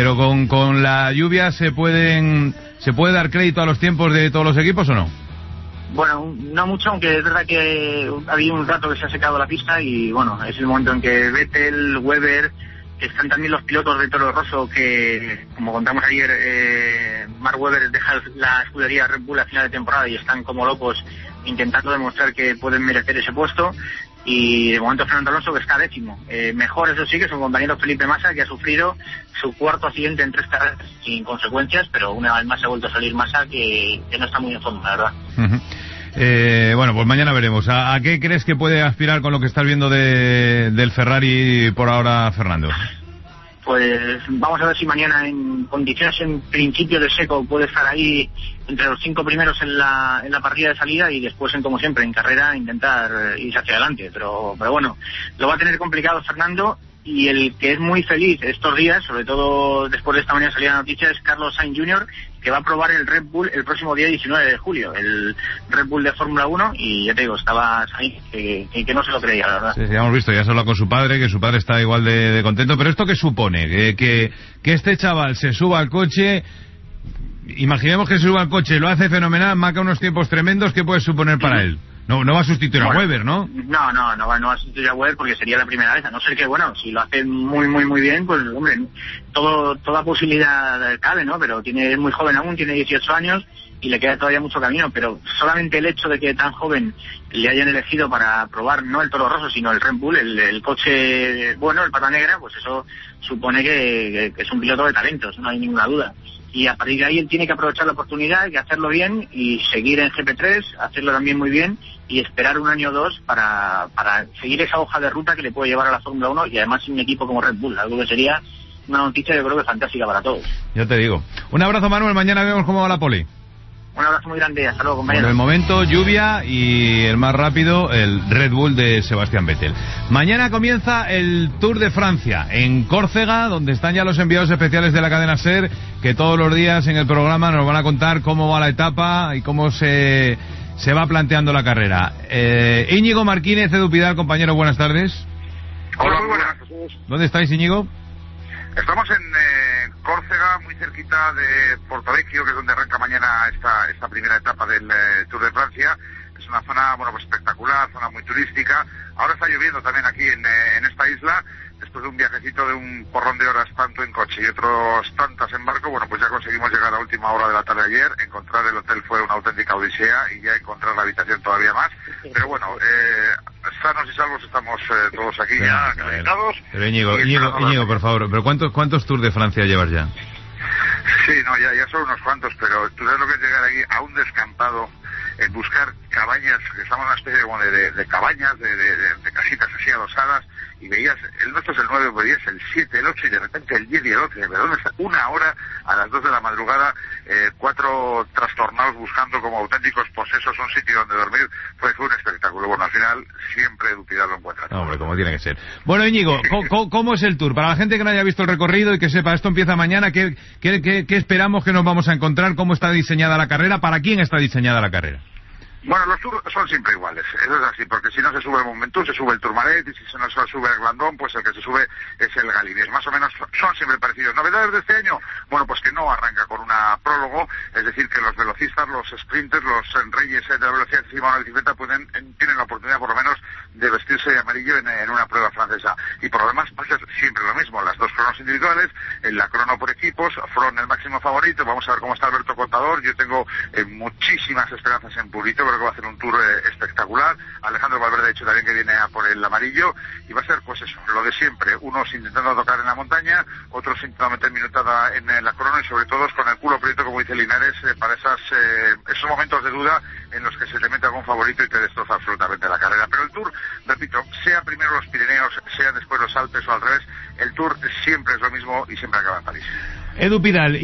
con la lluvia ¿se puede dar crédito a los tiempos de todos los equipos o no? Bueno, no mucho, aunque es verdad que ha habido un rato que se ha secado la pista y bueno, es el momento en que Vettel, Weber, que están también los pilotos de Toro Rosso, que como contamos ayer, Mark Webber deja la escudería Red Bull a final de temporada y están como locos intentando demostrar que pueden merecer ese puesto. Y de momento Fernando Alonso, que está 10º. Mejor, eso sí, que su compañero Felipe Massa, que ha sufrido su cuarto accidente en 3 carreras sin consecuencias, pero una vez más se ha vuelto a salir Massa, que no está muy en forma, la verdad. Uh-huh. Bueno, pues mañana veremos. ¿A qué crees que puede aspirar con lo que estás viendo del Ferrari por ahora, Fernando? Pues vamos a ver si mañana en condiciones en principio de seco puede estar ahí entre los 5 primeros en la parrilla de salida y después, como siempre, en carrera intentar irse hacia adelante. Pero bueno, lo va a tener complicado Fernando, y el que es muy feliz estos días, sobre todo después de esta mañana salida la noticia, es Carlos Sainz Jr., que va a probar el Red Bull el próximo día 19 de julio, el Red Bull de Fórmula 1, y ya te digo, estaba ahí, que no se lo creía, la verdad. Sí, ya hemos visto, ya se habla con su padre, que su padre está igual de contento, pero ¿esto qué supone? Que este chaval se suba al coche, imaginemos que se suba al coche, lo hace fenomenal, marca unos tiempos tremendos, ¿qué puede suponer para él? No va a sustituir a Weber, ¿no? No va a sustituir a Weber porque sería la primera vez, a no ser que, bueno, si lo hace muy bien, pues, hombre, toda posibilidad cabe, ¿no? Pero es muy joven aún, tiene 18 años y le queda todavía mucho camino, pero solamente el hecho de que tan joven le hayan elegido para probar no el Toro Rosso, sino el Red Bull, el coche, bueno, el Pata Negra, pues eso supone que es un piloto de talentos, no hay ninguna duda. Y a partir de ahí él tiene que aprovechar la oportunidad y hacerlo bien y seguir en GP3, hacerlo también muy bien y esperar un año o dos para seguir esa hoja de ruta que le puede llevar a la Fórmula 1 y además un equipo como Red Bull, algo que sería una noticia yo creo que fantástica para todos. Ya te digo. Un abrazo, Manuel, mañana vemos cómo va la pole. Un abrazo muy grande, hasta luego, compañeros. Por el momento, lluvia y el más rápido, el Red Bull de Sebastián Vettel. Mañana comienza el Tour de Francia, en Córcega, donde están ya los enviados especiales de la cadena SER, que todos los días en el programa nos van a contar cómo va la etapa y cómo se va planteando la carrera. Íñigo Martínez, Edu Pidal, compañero, buenas tardes. Hola, muy buenas. ¿Dónde estáis, Íñigo? Estamos en Córcega, muy cerquita de Portovecchio, que es donde arranca mañana esta primera etapa del Tour de Francia. Es una zona, bueno, pues espectacular, zona muy turística, Ahora está lloviendo también aquí en esta isla, después de un viajecito de un porrón de horas, tanto en coche y otros tantas en barco. Bueno, pues ya conseguimos llegar a última hora de la tarde ayer. Encontrar el hotel fue una auténtica odisea y ya encontrar la habitación todavía más. Pero bueno, sanos y salvos estamos todos aquí ya conectados. Pero Íñigo, por favor, ¿pero cuántos Tours de Francia llevas ya? Sí, no, ya son unos cuantos, pero tú sabes lo que es llegar aquí a un descampado, buscar cabañas, que estamos en una especie como de cabañas, de casitas así adosadas, y veías, el nuestro es el 9, veías el 7, el 8, y de repente el 10 y el 11, ¿de dónde está? Una hora a las 2 de la madrugada, 4 trastornados buscando como auténticos posesos un sitio donde dormir. Fue un espectáculo. Bueno, al final siempre Dupiral lo encuentra. No, hombre, como tiene que ser. Bueno, Íñigo, ¿cómo es el tour? Para la gente que no haya visto el recorrido y que sepa, esto empieza mañana, ¿qué esperamos que nos vamos a encontrar? ¿Cómo está diseñada la carrera? ¿Para quién está diseñada la carrera? Bueno, los tours son siempre iguales, eso es así, porque si no se sube el Momentum, se sube el Tourmalet, y si no se sube el Glandón, pues el que se sube es el Galibier. Más o menos son siempre parecidos. ¿Novedades de este año? Bueno, pues que no arranca con una prólogo, es decir, que los velocistas, los sprinters, los reyes de la velocidad encima de una bicicleta tienen la oportunidad, por lo menos, de vestirse de amarillo en una prueba francesa. Y por lo demás va a ser siempre lo mismo, las dos cronos individuales, en la crono por equipos, Froome el máximo favorito. Vamos a ver cómo está Alberto Contador. Yo tengo muchísimas esperanzas en Purito, creo que va a hacer un tour espectacular. Alejandro Valverde ha dicho también que viene a por el amarillo, y va a ser pues eso, lo de siempre, unos intentando tocar en la montaña, otros intentando meter minutada en la crono, y sobre todo con el culo prieto, como dice Linares, para esos momentos de duda en los que se te mete algún favorito y te destroza absolutamente la carrera. Pero el tour, repito, sea primero los Pirineos, sea después los Alpes o al revés, el tour siempre es lo mismo y siempre acaba en París. Edu Pidal,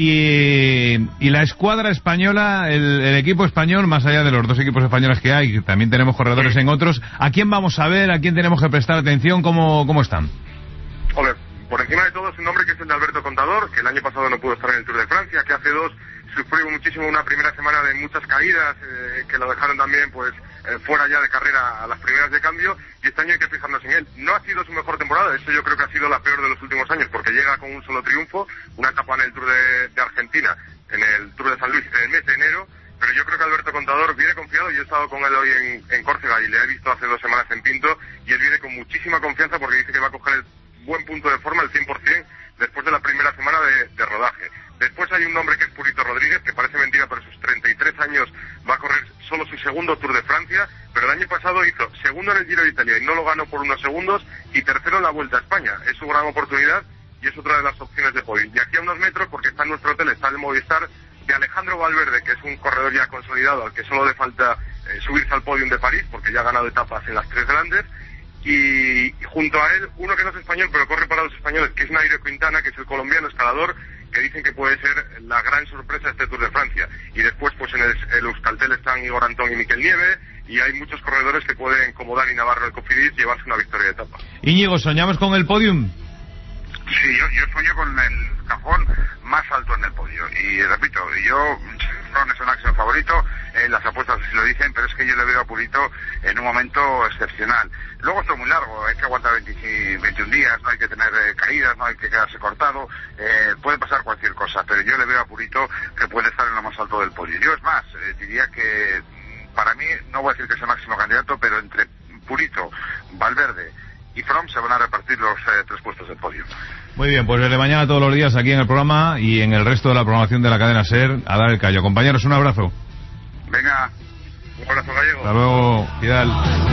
y la escuadra española, el equipo español, más allá de los dos equipos españoles que hay, también tenemos corredores en otros, ¿a quién vamos a ver? ¿A quién tenemos que prestar atención? ¿Cómo están? Hombre, por encima de todo es un nombre que es el de Alberto Contador, que el año pasado no pudo estar en el Tour de Francia, que hace 2 sufrió muchísimo una primera semana de muchas caídas, que lo dejaron también pues fuera ya de carrera a las primeras de cambio, y este año hay que fijarnos en él. No ha sido su mejor temporada, eso yo creo que ha sido la peor de los últimos años, porque llega con un solo triunfo, una etapa en el Tour de Argentina, en el Tour de San Luis en el mes de enero. Pero yo creo que Alberto Contador viene confiado. Yo he estado con él hoy en Córcega y le he visto hace 2 semanas en Pinto, y él viene con muchísima confianza porque dice que va a coger el buen punto de forma, el 100%, después de la primera semana de rodaje. Después hay un nombre que es Purito Rodríguez, que parece mentira, pero a sus 33 años va a correr solo su segundo Tour de Francia, pero el año pasado hizo segundo en el Giro de Italia y no lo ganó por unos segundos, y tercero en la Vuelta a España. Es su gran oportunidad y es otra de las opciones de podio. Y aquí a unos metros, porque está en nuestro hotel, está el Movistar de Alejandro Valverde, que es un corredor ya consolidado, al que solo le falta subirse al podium de París, porque ya ha ganado etapas en las 3 grandes. Y junto a él, uno que no es español, pero corre para los españoles, que es Nairo Quintana, que es el colombiano escalador, que dicen que puede ser la gran sorpresa de este Tour de Francia. Y después, pues en el Euskaltel están Igor Antón y Miquel Nieve, y hay muchos corredores que pueden, como Dani Navarro del Cofidis, llevarse una victoria de etapa. Íñigo, ¿soñamos con el podium? Sí, yo sueño con el cajón más alto en el podio. Y repito, Froome es un máximo favorito, las apuestas así lo dicen, pero es que yo le veo a Purito en un momento excepcional. Luego esto es muy largo, hay que aguantar 21 días, no hay que tener caídas, no hay que quedarse cortado, puede pasar cualquier cosa, pero yo le veo a Purito que puede estar en lo más alto del podio. Yo es más, diría que para mí, no voy a decir que es el máximo candidato, pero entre Purito, Valverde y Froome se van a repartir los 3 puestos del podio. Muy bien, pues desde mañana todos los días aquí en el programa y en el resto de la programación de la cadena SER a dar el callo. Compañeros, un abrazo. Venga, un abrazo, Gallego. Hasta luego, Vidal.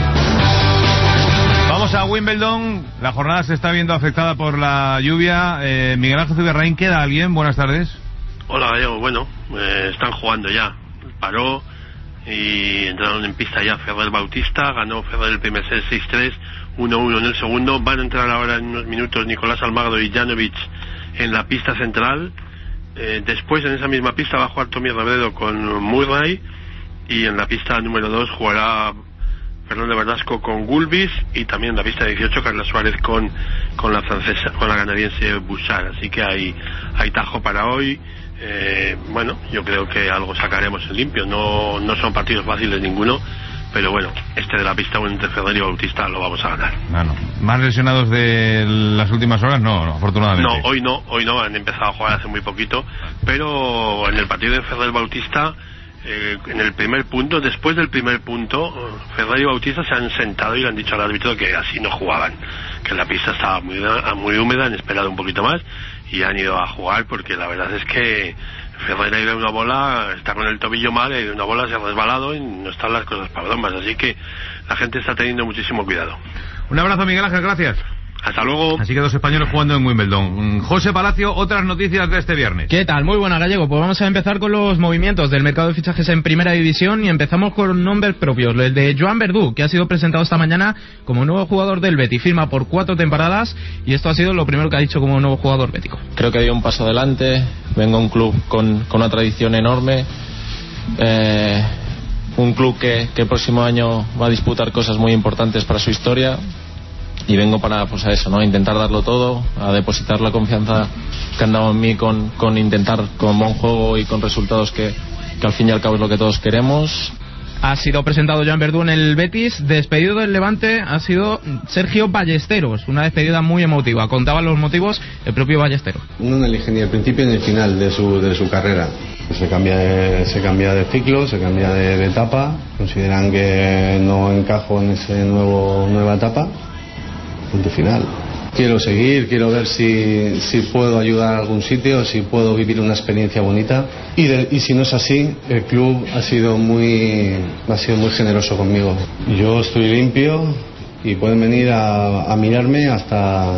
Vamos a Wimbledon. La jornada se está viendo afectada por la lluvia. Miguel Ángel Zubiarraín, ¿queda alguien? Buenas tardes. Hola, Gallego. Bueno, están jugando ya. Paró y entraron en pista ya Ferrer Bautista. Ganó Ferrer el primer set 6-3, 1-1 en el segundo. Van a entrar ahora en unos minutos Nicolás Almagro y Janovic en la pista central. Después en esa misma pista va a jugar Tommy Robredo con Murray, y en la pista número 2 jugará Fernando Verdasco con Gulbis, y también en la pista 18 Carla Suárez con la francesa, con la canadiense Bouchard. Así que hay tajo para hoy. Bueno, yo creo que algo sacaremos en limpio. No son partidos fáciles ninguno, pero bueno, este de la pista entre Ferrer y Bautista lo vamos a ganar. Bueno, ¿más lesionados de las últimas horas? No, afortunadamente. No, hoy no, han empezado a jugar hace muy poquito, pero en el partido de Ferrer Bautista en el primer punto, después del primer punto, Ferrer y Bautista se han sentado y le han dicho al árbitro que así no jugaban, que la pista estaba muy húmeda, han esperado un poquito más y han ido a jugar, porque la verdad es que Ferrer ha ido a una bola, está con el tobillo mal, y de una bola se ha resbalado y no están las cosas para bromas, así que la gente está teniendo muchísimo cuidado. Un abrazo, Miguel Ángel, gracias. Hasta luego. Así que 2 españoles jugando en Wimbledon. José Palacio, otras noticias de este viernes. ¿Qué tal? Muy buena, Gallego. Pues vamos a empezar con los movimientos del mercado de fichajes en Primera División y empezamos con nombres propios. El de Joan Verdú, que ha sido presentado esta mañana como nuevo jugador del Betis. Firma por 4 temporadas y esto ha sido lo primero que ha dicho como nuevo jugador bético. Creo que dio un paso adelante. Vengo a un club con una tradición enorme. Un club que el próximo año va a disputar cosas muy importantes para su historia. Y vengo para, pues a eso, ¿no? Intentar darlo todo, a depositar la confianza que han dado en mí con intentar con buen juego y con resultados que al fin y al cabo es lo que todos queremos. Ha sido presentado Joan Verdú en el Betis. Despedido del Levante ha sido Sergio Ballesteros. Una despedida muy emotiva. Contaba los motivos el propio Ballesteros. No elige ni el principio ni el final de su carrera. Se cambia de ciclo, se cambia de etapa. Consideran que no encajo en esa nueva etapa. Punto final. Quiero seguir, quiero ver si puedo ayudar a algún sitio, si puedo vivir una experiencia bonita. Y si no es así, el club ha sido muy generoso conmigo. Yo estoy limpio y pueden venir a mirarme hasta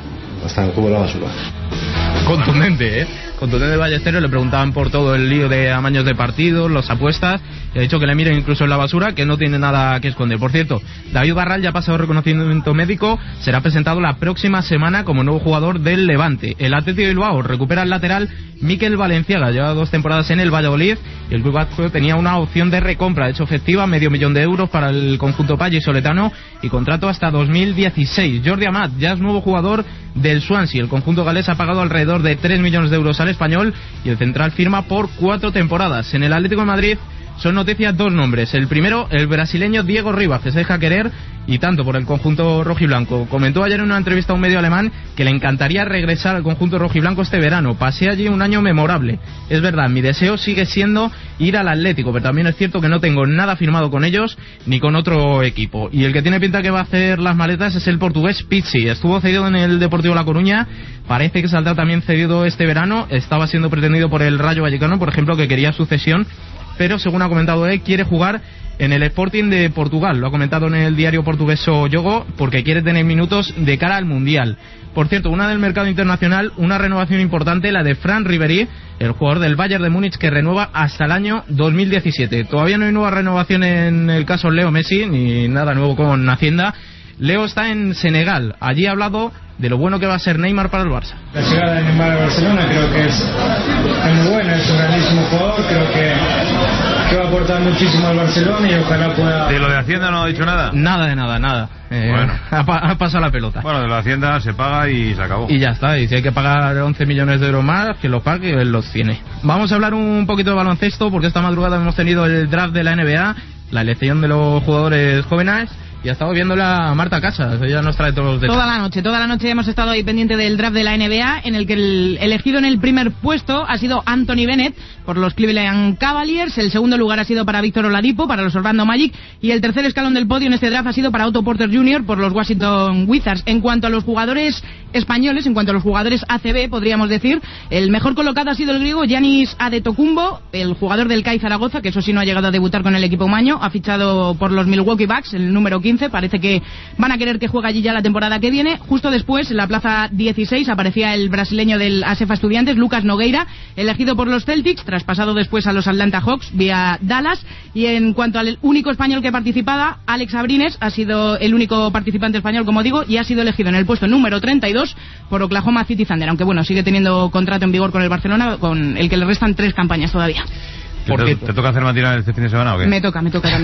el cubo de la basura. Contundente, ¿eh? Contundente Ballesteros. Le preguntaban por todo el lío de amaños de partidos, las apuestas, y ha dicho que le miren incluso en la basura, que no tiene nada que esconder. Por cierto, David Barral ya ha pasado reconocimiento médico, será presentado la próxima semana como nuevo jugador del Levante. El Athletic de Bilbao recupera el lateral Mikel Valenciaga, lleva 2 temporadas en el Valladolid y el club vasco tenía una opción de recompra, de hecho efectiva, €500,000 para el conjunto vallisoletano y contrato hasta 2016. Jordi Amat ya es nuevo jugador del Swansea. El conjunto galés ha pagado alrededor de €3 millones al español y el central firma por 4 temporadas. En el Atlético de Madrid son noticias 2 nombres. El primero, el brasileño Diego Ribas, que se deja querer y tanto por el conjunto rojiblanco. Comentó ayer en una entrevista a un medio alemán que le encantaría regresar al conjunto rojiblanco este verano. Pasé allí un año memorable. Es verdad, mi deseo sigue siendo ir al Atlético, pero también es cierto que no tengo nada firmado con ellos ni con otro equipo. Y el que tiene pinta que va a hacer las maletas es el portugués Pizzi. Estuvo cedido en el Deportivo La Coruña, parece que saldrá también cedido este verano. Estaba siendo pretendido por el Rayo Vallecano, por ejemplo, que quería sucesión, pero según ha comentado él, quiere jugar en el Sporting de Portugal. Lo ha comentado en el diario portugués O Jogo, porque quiere tener minutos de cara al Mundial. Por cierto, una del mercado internacional, una renovación importante, la de Fran Ribéry, el jugador del Bayern de Múnich, que renueva hasta el año 2017. Todavía no hay nueva renovación en el caso Leo Messi, ni nada nuevo con Hacienda. Leo está en Senegal. Allí ha hablado de lo bueno que va a ser Neymar para el Barça. La llegada de Neymar a Barcelona creo que es muy buena, es un grandísimo jugador, creo que va a aportar muchísimo al Barcelona y ojalá pueda... ¿De lo de Hacienda no ha dicho nada? Nada de nada. Bueno. Ha pasado la pelota. Bueno, de la Hacienda se paga y se acabó. Y ya está, y si hay que pagar 11 millones de euros más, que los pague, él los tiene. Vamos a hablar un poquito de baloncesto, porque esta madrugada hemos tenido el draft de la NBA, la elección de los jugadores jóvenes. Y ha estado viéndola Marta Casas, ella nos trae todos los detalles. Toda la noche hemos estado ahí pendiente del draft de la NBA, en el que el elegido en el primer puesto ha sido Anthony Bennett por los Cleveland Cavaliers, el segundo lugar ha sido para Víctor Oladipo, para los Orlando Magic, y el tercer escalón del podio en este draft ha sido para Otto Porter Jr. por los Washington Wizards. En cuanto a los jugadores españoles, en cuanto a los jugadores ACB, podríamos decir, el mejor colocado ha sido el griego Giannis Adetokounmpo, el jugador del CAI Zaragoza, que eso sí no ha llegado a debutar con el equipo maño, ha fichado por los Milwaukee Bucks, el número 15, parece que van a querer que juegue allí ya la temporada que viene. Justo después, en la plaza 16, aparecía el brasileño del ASEFA Estudiantes, Lucas Nogueira, elegido por los Celtics, traspasado después a los Atlanta Hawks vía Dallas. Y en cuanto al único español que participaba, Alex Abrines ha sido el único participante español, como digo, y ha sido elegido en el puesto número 32 por Oklahoma City Thunder, aunque bueno, sigue teniendo contrato en vigor con el Barcelona, con el que le restan 3 campañas todavía. ¿Te toca hacer matinal este fin de semana o qué? Me toca también.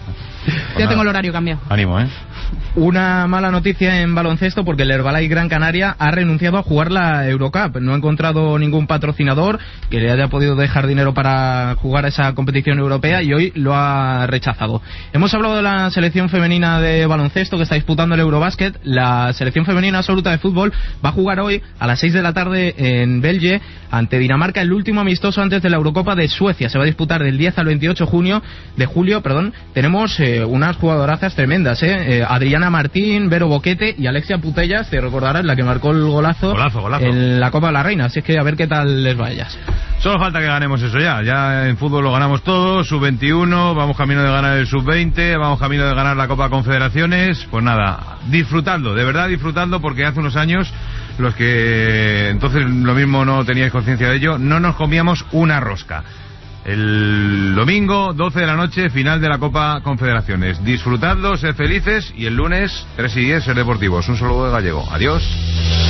Ya tengo el horario cambiado. Ánimo, ¿eh? Una mala noticia en baloncesto porque el Herbalife Gran Canaria ha renunciado a jugar la Eurocup. No ha encontrado ningún patrocinador que le haya podido dejar dinero para jugar esa competición europea y hoy lo ha rechazado. Hemos hablado de la selección femenina de baloncesto que está disputando el Eurobasket. La selección femenina absoluta de fútbol va a jugar hoy a las 6 de la tarde en Belge ante Dinamarca, el último amistoso antes de la Eurocopa de Suecia. Se va a disputar del 10 al 28 de julio. Tenemos unas jugadorazas tremendas, Adriana Martín, Vero Boquete y Alexia Putellas, te recordarás, la que marcó el golazo en la Copa de la Reina. Así es que a ver qué tal les va a ellas. Solo falta que ganemos eso ya. Ya en fútbol lo ganamos todo, sub-21, vamos camino de ganar el sub-20, vamos camino de ganar la Copa Confederaciones. Pues nada, disfrutadlo, de verdad disfrutadlo, porque hace unos años, los que entonces lo mismo no teníais conciencia de ello, no nos comíamos una rosca. El domingo, 12 de la noche, final de la Copa Confederaciones. Disfrutadlo, sed felices, y el lunes, 3 y 10, Ser Deportivos. Un saludo de Gallego. Adiós.